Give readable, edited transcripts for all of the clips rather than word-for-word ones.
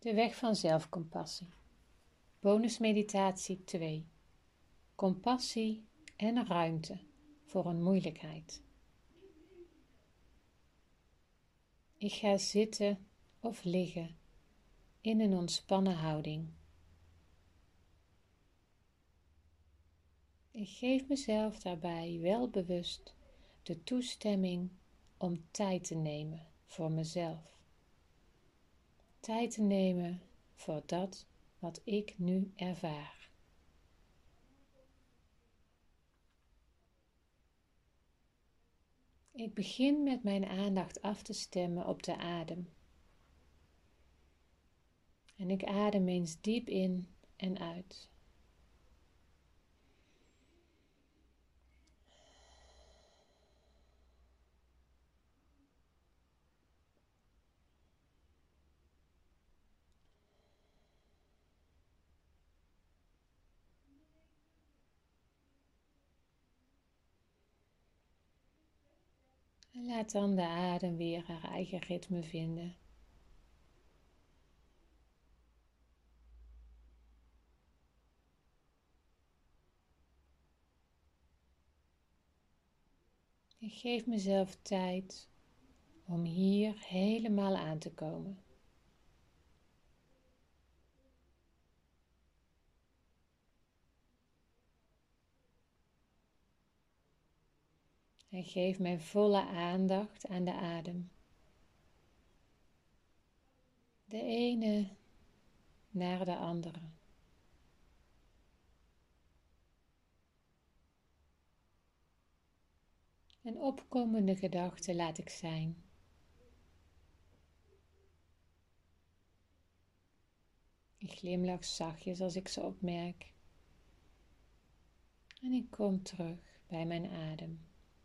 De weg van zelfcompassie. Bonusmeditatie 2. Compassie en ruimte voor een moeilijkheid. Ik ga zitten of liggen in een ontspannen houding. Ik geef mezelf daarbij wel bewust de toestemming om tijd te nemen voor mezelf. Tijd te nemen voor dat wat ik nu ervaar. Ik begin met mijn aandacht af te stemmen op de adem. En ik adem eens diep in en uit. En laat dan de adem weer haar eigen ritme vinden. Ik geef mezelf tijd om hier helemaal aan te komen. En geef mijn volle aandacht aan de adem. De ene naar de andere. En opkomende gedachten laat ik zijn. Ik glimlach zachtjes als ik ze opmerk. En ik kom terug bij mijn adem.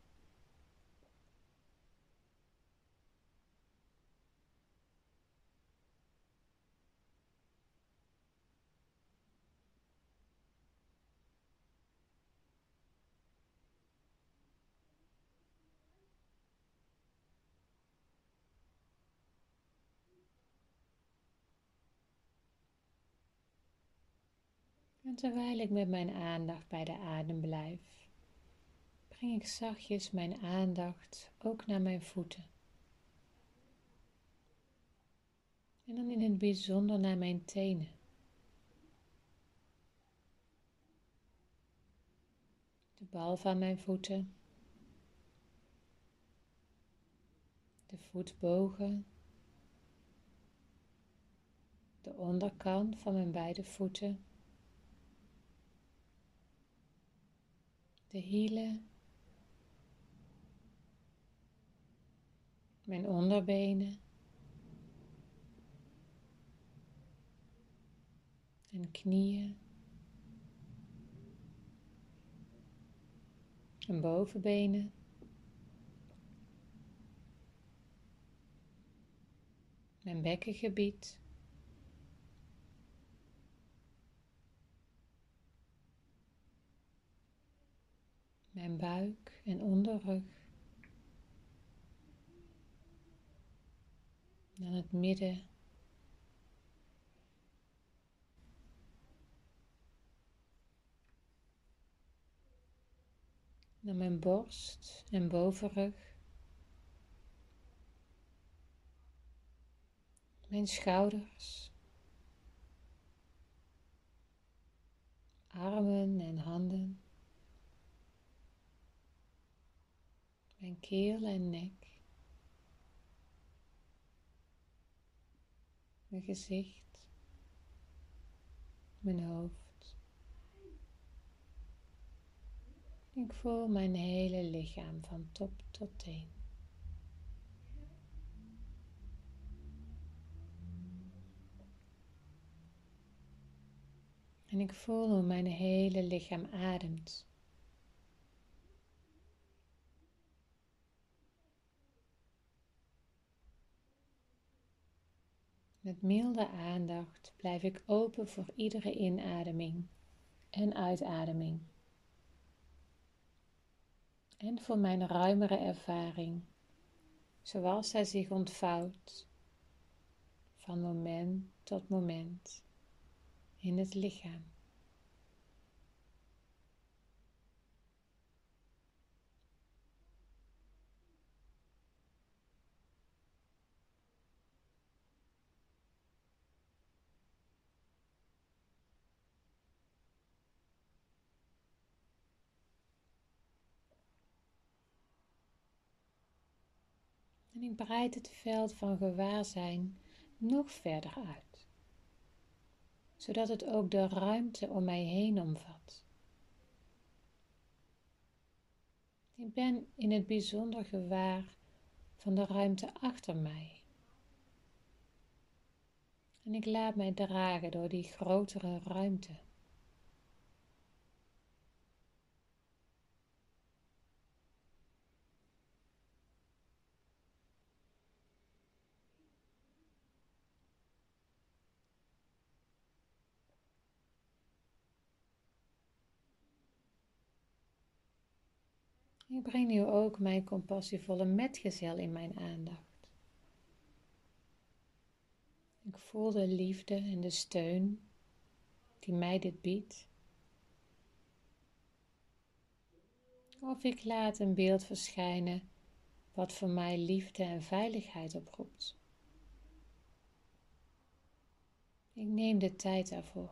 En terwijl ik met mijn aandacht bij de adem blijf, breng ik zachtjes mijn aandacht ook naar mijn voeten. En dan in het bijzonder naar mijn tenen. De bal van mijn voeten. De voetbogen. De onderkant van mijn beide voeten. De hielen. Mijn onderbenen. En knieën. En bovenbenen. Mijn bekkengebied. Mijn buik en onderrug. Dan het midden. Dan mijn borst en bovenrug. Mijn schouders. Armen en handen. Mijn keel en nek. Mijn gezicht. Mijn hoofd. Ik voel mijn hele lichaam van top tot teen. En ik voel hoe mijn hele lichaam ademt. Met milde aandacht blijf ik open voor iedere inademing en uitademing. En voor mijn ruimere ervaring, zoals zij zich ontvouwt van moment tot moment in het lichaam. En ik breid het veld van gewaarzijn nog verder uit, zodat het ook de ruimte om mij heen omvat. Ik ben in het bijzonder gewaar van de ruimte achter mij. En ik laat mij dragen door die grotere ruimte. Ik breng nu ook mijn compassievolle metgezel in mijn aandacht. Ik voel de liefde en de steun die mij dit biedt. Of ik laat een beeld verschijnen wat voor mij liefde en veiligheid oproept. Ik neem de tijd daarvoor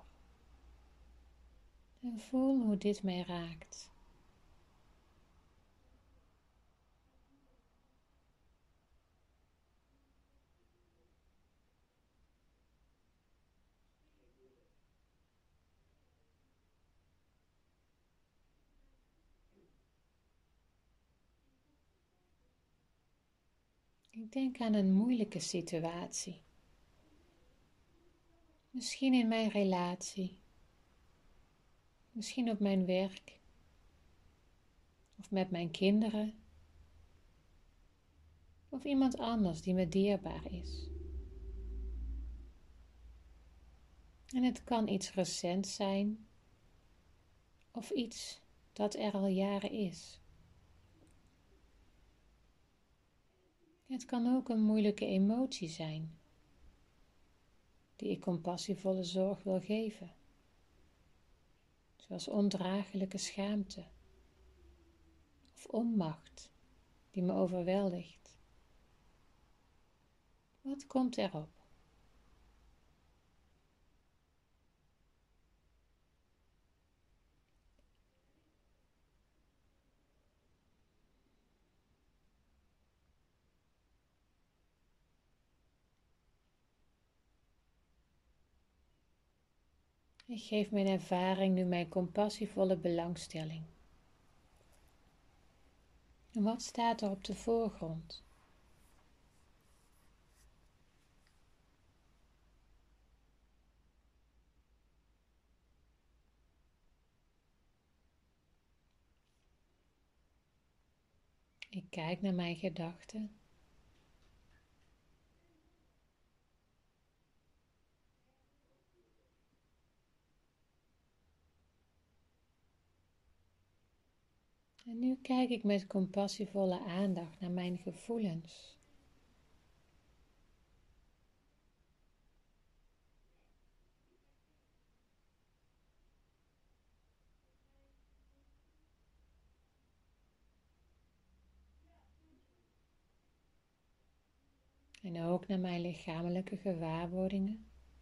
en voel hoe dit mij raakt. Ik denk aan een moeilijke situatie. Misschien in mijn relatie, misschien op mijn werk of met mijn kinderen of iemand anders die me dierbaar is. En het kan iets recents zijn of iets dat er al jaren is. Het kan ook een moeilijke emotie zijn die ik compassievolle zorg wil geven, zoals ondraaglijke schaamte of onmacht die me overweldigt. Wat komt erop? Ik geef mijn ervaring nu mijn compassievolle belangstelling. En wat staat er op de voorgrond? Ik kijk naar mijn gedachten. En nu kijk ik met compassievolle aandacht naar mijn gevoelens. En ook naar mijn lichamelijke gewaarwordingen.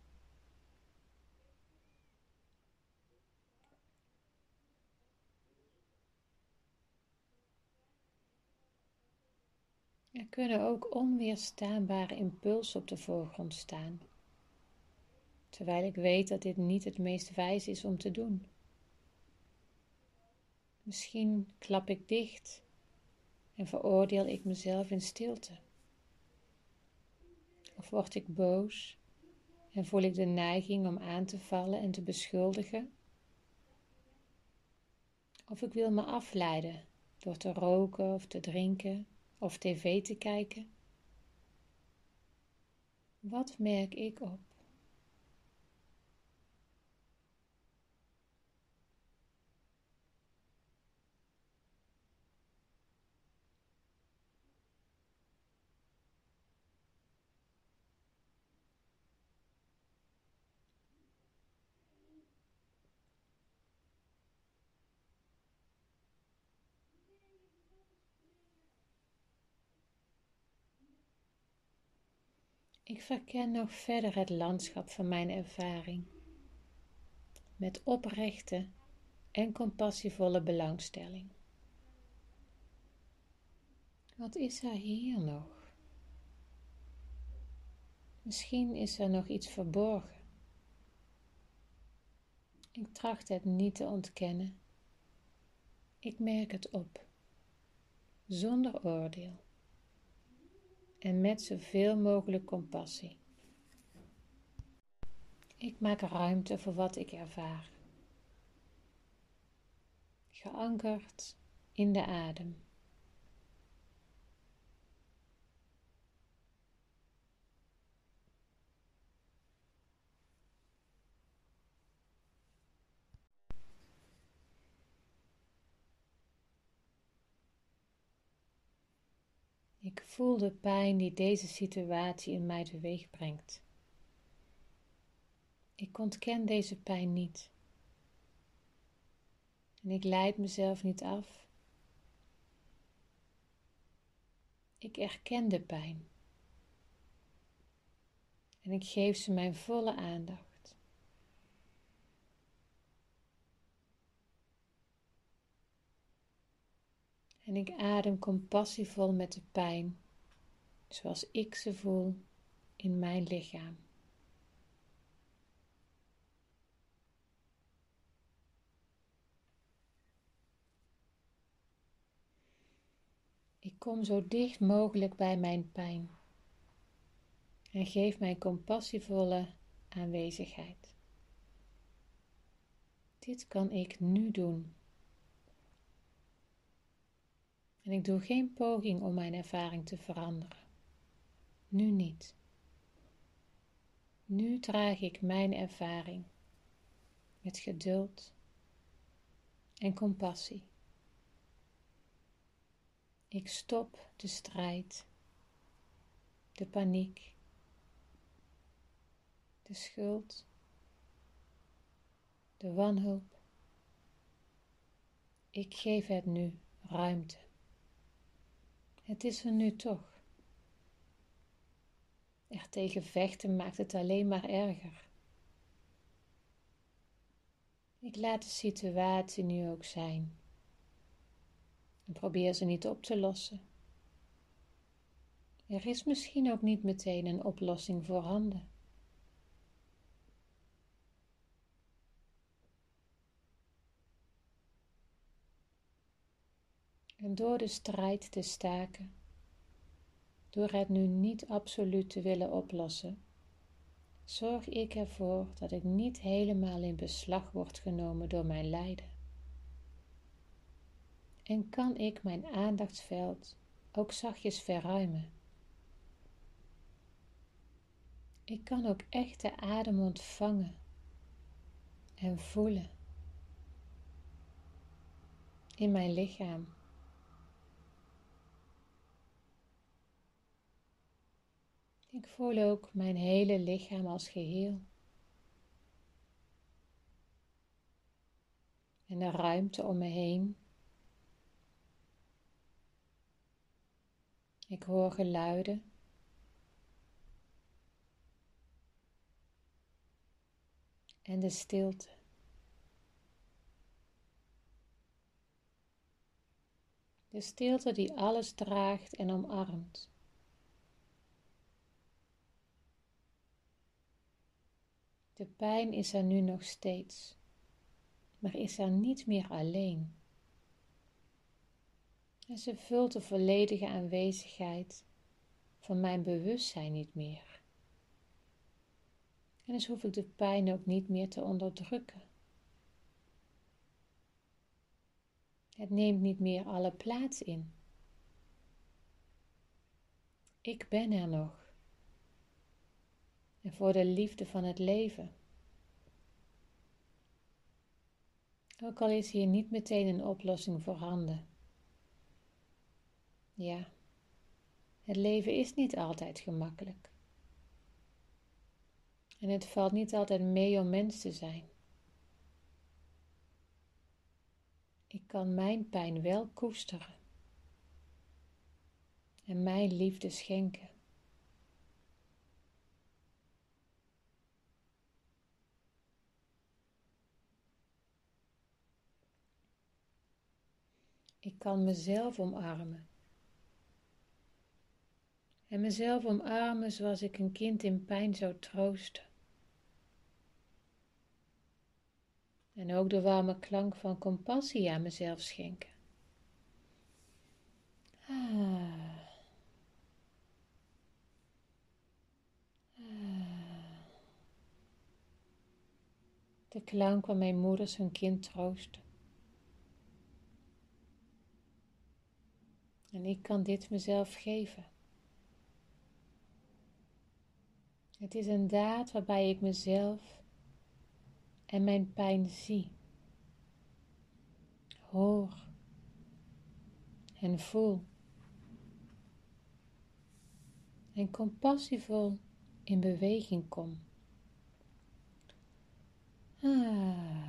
Er kunnen ook onweerstaanbare impulsen op de voorgrond staan, terwijl ik weet dat dit niet het meest wijs is om te doen. Misschien klap ik dicht en veroordeel ik mezelf in stilte. Of word ik boos en voel ik de neiging om aan te vallen en te beschuldigen. Of ik wil me afleiden door te roken of te drinken of tv te kijken. Wat merk ik op? Ik verken nog verder het landschap van mijn ervaring, met oprechte en compassievolle belangstelling. Wat is er hier nog? Misschien is er nog iets verborgen. Ik tracht het niet te ontkennen. Ik merk het op, zonder oordeel en met zoveel mogelijk compassie. Ik maak ruimte voor wat ik ervaar, geankerd in de adem. Ik voel de pijn die deze situatie in mij teweeg brengt. Ik ontken deze pijn niet. En ik leid mezelf niet af. Ik erken de pijn. En ik geef ze mijn volle aandacht. En ik adem compassievol met de pijn, zoals ik ze voel in mijn lichaam. Ik kom zo dicht mogelijk bij mijn pijn en geef mijn compassievolle aanwezigheid. Dit kan ik nu doen. En ik doe geen poging om mijn ervaring te veranderen. Nu niet. Nu draag ik mijn ervaring met geduld en compassie. Ik stop de strijd, de paniek, de schuld, de wanhoop. Ik geef het nu ruimte. Het is er nu toch. Er tegen vechten maakt het alleen maar erger. Ik laat de situatie nu ook zijn en probeer ze niet op te lossen. Er is misschien ook niet meteen een oplossing voorhanden. En door de strijd te staken, door het nu niet absoluut te willen oplossen, zorg ik ervoor dat ik niet helemaal in beslag word genomen door mijn lijden. En kan ik mijn aandachtsveld ook zachtjes verruimen. Ik kan ook echt de adem ontvangen en voelen in mijn lichaam. Ik voel ook mijn hele lichaam als geheel. En de ruimte om me heen. Ik hoor geluiden. En de stilte. De stilte die alles draagt en omarmt. De pijn is er nu nog steeds, maar is er niet meer alleen. En ze vult de volledige aanwezigheid van mijn bewustzijn niet meer. En dus hoef ik de pijn ook niet meer te onderdrukken. Het neemt niet meer alle plaats in. Ik ben er nog. En voor de liefde van het leven. Ook al is hier niet meteen een oplossing voorhanden. Ja, het leven is niet altijd gemakkelijk. En het valt niet altijd mee om mens te zijn. Ik kan mijn pijn wel koesteren. En mijn liefde schenken. Ik kan mezelf omarmen. En mezelf omarmen zoals ik een kind in pijn zou troosten. En ook de warme klank van compassie aan mezelf schenken. Ah. De klank van mijn moeders hun kind troosten. En ik kan dit mezelf geven. Het is een daad waarbij ik mezelf en mijn pijn zie, hoor en voel. En compassievol in beweging kom. Ah.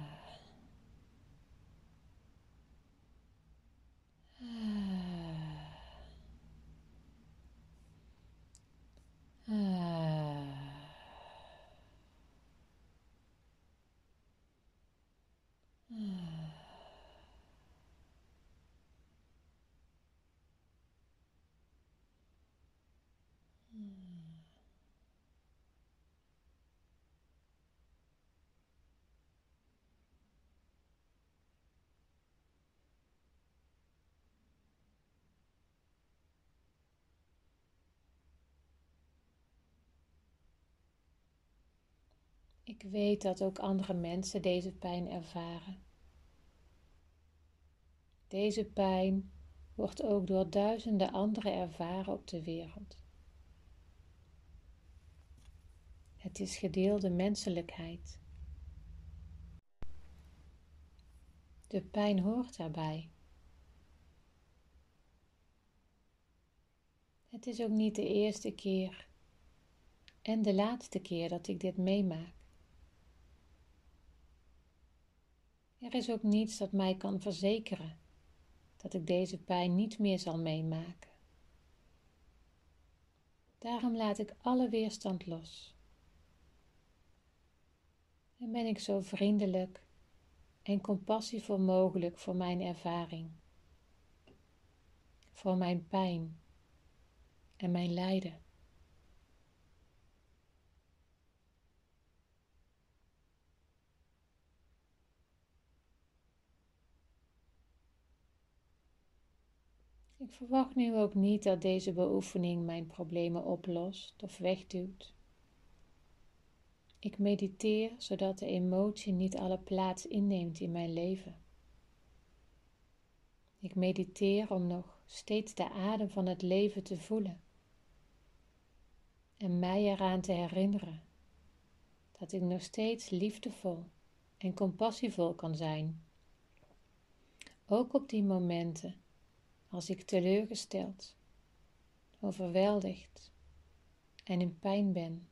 Ik weet dat ook andere mensen deze pijn ervaren. Deze pijn wordt ook door duizenden anderen ervaren op de wereld. Het is gedeelde menselijkheid. De pijn hoort daarbij. Het is ook niet de eerste keer en de laatste keer dat ik dit meemaak. Er is ook niets dat mij kan verzekeren dat ik deze pijn niet meer zal meemaken. Daarom laat ik alle weerstand los. En ben ik zo vriendelijk en compassievol mogelijk voor mijn ervaring, voor mijn pijn en mijn lijden. Ik verwacht nu ook niet dat deze beoefening mijn problemen oplost of wegduwt. Ik mediteer zodat de emotie niet alle plaats inneemt in mijn leven. Ik mediteer om nog steeds de adem van het leven te voelen en mij eraan te herinneren dat ik nog steeds liefdevol en compassievol kan zijn. Ook op die momenten als ik teleurgesteld, overweldigd en in pijn ben.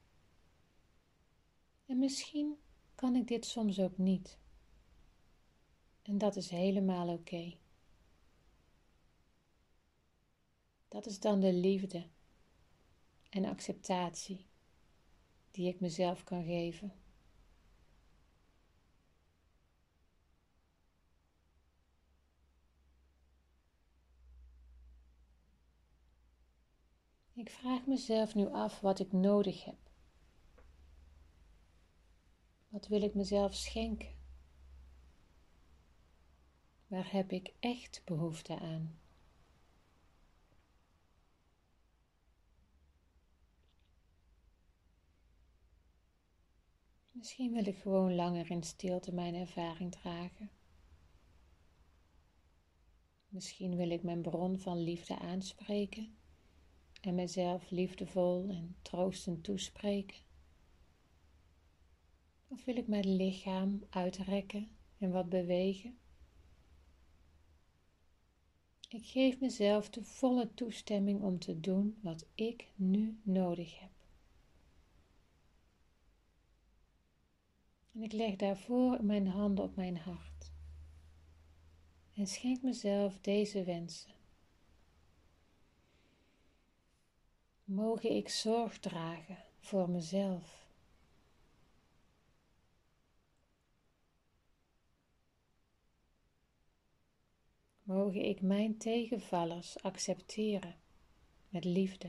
En misschien kan ik dit soms ook niet. En dat is helemaal oké. Dat is dan de liefde en acceptatie die ik mezelf kan geven. Ik vraag mezelf nu af wat ik nodig heb. Wat wil ik mezelf schenken? Waar heb ik echt behoefte aan? Misschien wil ik gewoon langer in stilte mijn ervaring dragen. Misschien wil ik mijn bron van liefde aanspreken en mezelf liefdevol en troostend toespreken. Of wil ik mijn lichaam uitrekken en wat bewegen? Ik geef mezelf de volle toestemming om te doen wat ik nu nodig heb. En ik leg daarvoor mijn handen op mijn hart. En schenk mezelf deze wensen. Moge ik zorg dragen voor mezelf. mogen ik mijn tegenvallers accepteren met liefde.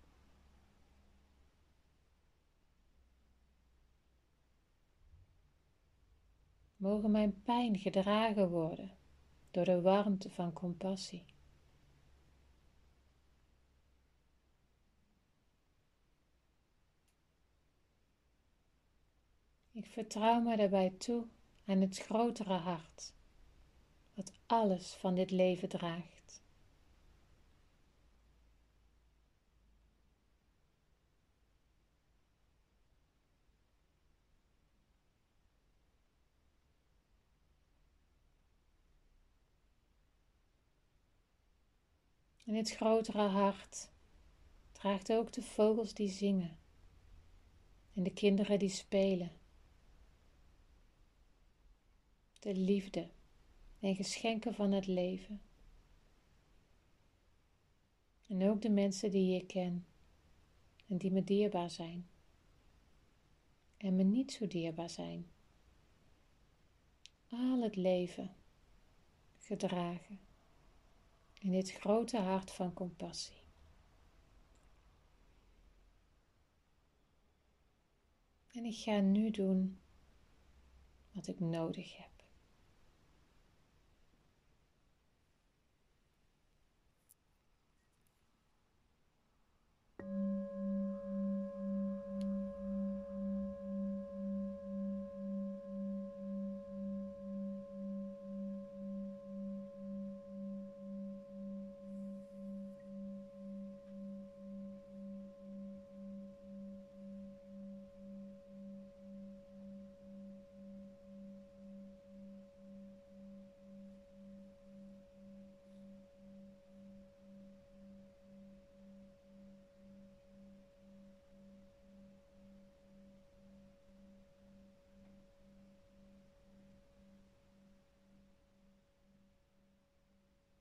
Mogen mijn pijn gedragen worden door de warmte van compassie. Ik vertrouw me daarbij toe aan het grotere hart, wat alles van dit leven draagt. En dit grotere hart draagt ook de vogels die zingen en de kinderen die spelen. De liefde en geschenken van het leven. En ook de mensen die ik ken en die me dierbaar zijn. En me niet zo dierbaar zijn. Al het leven gedragen in dit grote hart van compassie. En ik ga nu doen wat ik nodig heb.